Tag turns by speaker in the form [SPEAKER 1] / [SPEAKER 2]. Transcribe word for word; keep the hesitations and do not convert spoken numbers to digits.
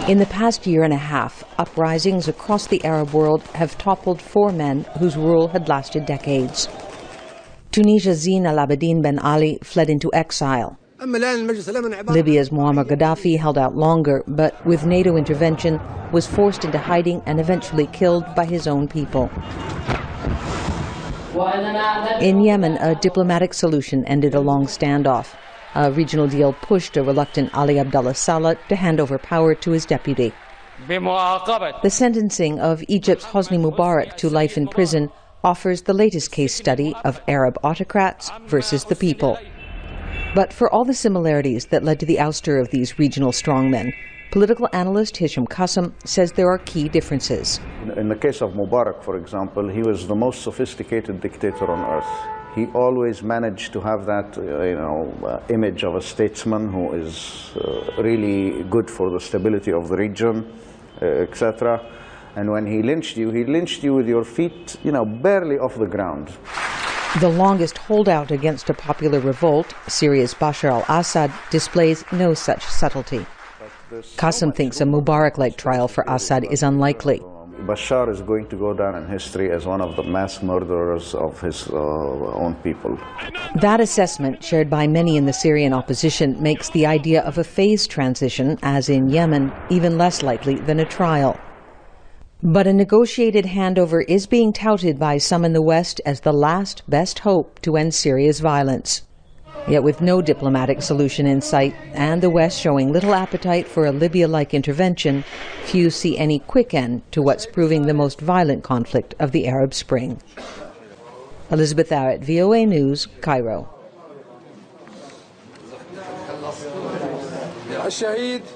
[SPEAKER 1] In the past year and a half, uprisings across the Arab world have toppled four men whose rule had lasted decades. Tunisia's Zine Al Abidine Ben Ali fled into exile. Libya's Muammar Gaddafi held out longer, but with NATO intervention, was forced into hiding and eventually killed by his own people. In Yemen, a diplomatic solution ended a long standoff. A regional deal pushed a reluctant Ali Abdullah Saleh to hand over power to his deputy. The sentencing of Egypt's Hosni Mubarak to life in prison offers the latest case study of Arab autocrats versus the people. But for all the similarities that led to the ouster of these regional strongmen, political analyst Hisham Qasim says there are key differences.
[SPEAKER 2] In the case of Mubarak, for example, he was the most sophisticated dictator on earth. He always managed to have that, uh, you know, uh, image of a statesman who is uh, really good for the stability of the region, uh, et cetera. And when he lynched you, he lynched you with your feet, you know, barely off the ground.
[SPEAKER 1] The longest holdout against a popular revolt, Syria's Bashar al-Assad, displays no such subtlety. Qasim thinks a Mubarak-like trial for Assad is unlikely.
[SPEAKER 2] Bashar is going to go down in history as one of the mass murderers of his uh, own people.
[SPEAKER 1] That assessment, shared by many in the Syrian opposition, makes the idea of a phased transition, as in Yemen, even less likely than a trial. But a negotiated handover is being touted by some in the West as the last best hope to end Syria's violence. Yet with no diplomatic solution in sight, and the West showing little appetite for a Libya-like intervention, few see any quick end to what's proving the most violent conflict of the Arab Spring. Elizabeth Arrett, V O A News, Cairo.